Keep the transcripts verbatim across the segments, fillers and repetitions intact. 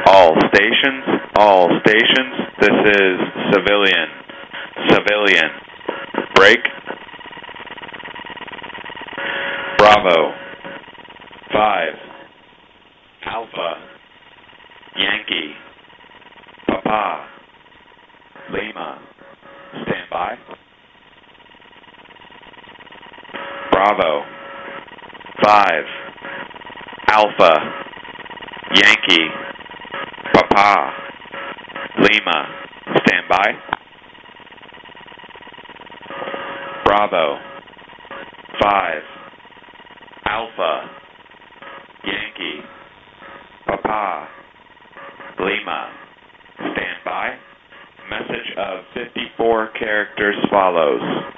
All stations, all stations, this is civilian, civilian, break. Bravo, five, Alpha, Yankee, Papa, Lima, stand by. Bravo, five, Alpha, Yankee, Papa, Lima, stand by. Bravo, five, Alpha, Yankee, Papa, Lima, stand by. Message of fifty-four characters follows.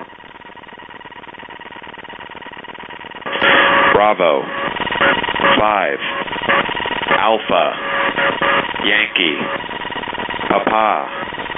Bravo, five, Alpha, Yankee, Papa,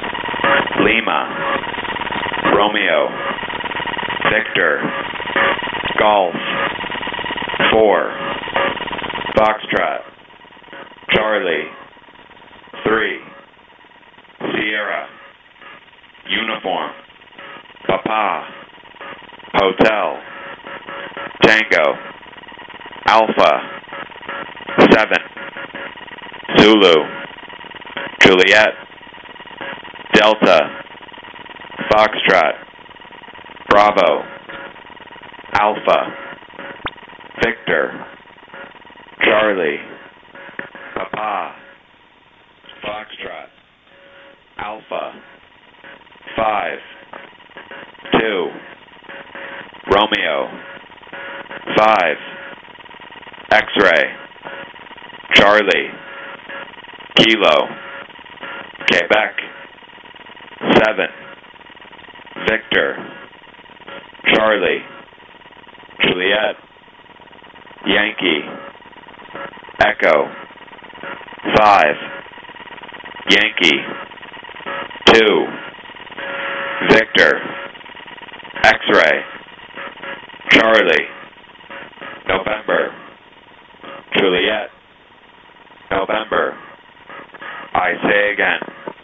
Lima, Romeo, Victor, Golf, four, Foxtrot, Charlie, three, Sierra, Uniform, Papa, Hotel, Tango, Alpha, seven, Zulu, Juliet, Delta, Foxtrot, Bravo, Alpha, Victor, Charlie, Papa, Foxtrot, Alpha, five, two, Romeo, five, X-Ray, Charlie, Kilo, Quebec, seven, Victor, Charlie, Juliet, Yankee, Echo, five, Yankee, two, Victor, X-Ray, Charlie, November, Juliet, November, I say again.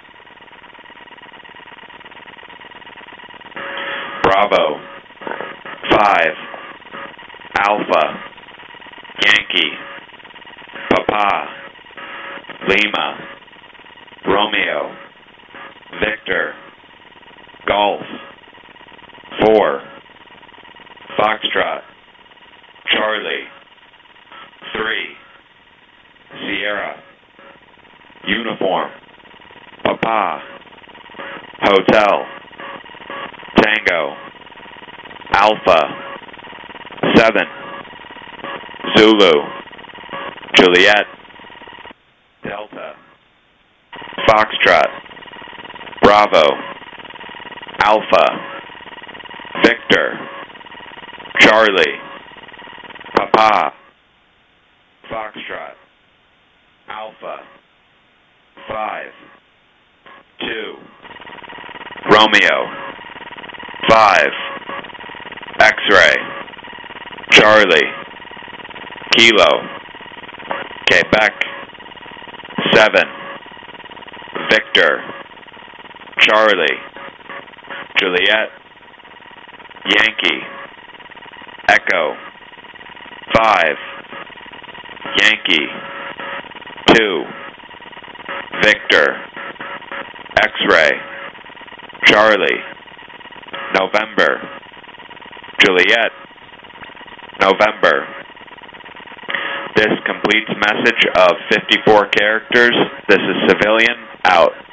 Bravo, five, Alpha, Yankee, Papa, Lima, Romeo, Victor, Golf, four, Foxtrot, Charlie, three, Sierra, Uniform, Papa, Hotel, Tango, Alpha, seven, Zulu, Juliet, Delta, Foxtrot, Bravo, Alpha, Victor, Charlie, Papa, Foxtrot, Alpha, five, two, Romeo, five, X-Ray, Charlie, Kilo, Quebec, seven, Victor, Charlie, Juliet, Yankee, Echo, five, Yankee, two, Victor, X-Ray, Charlie, November, Juliet, November. This completes message of fifty-four characters. This is Civilian, out.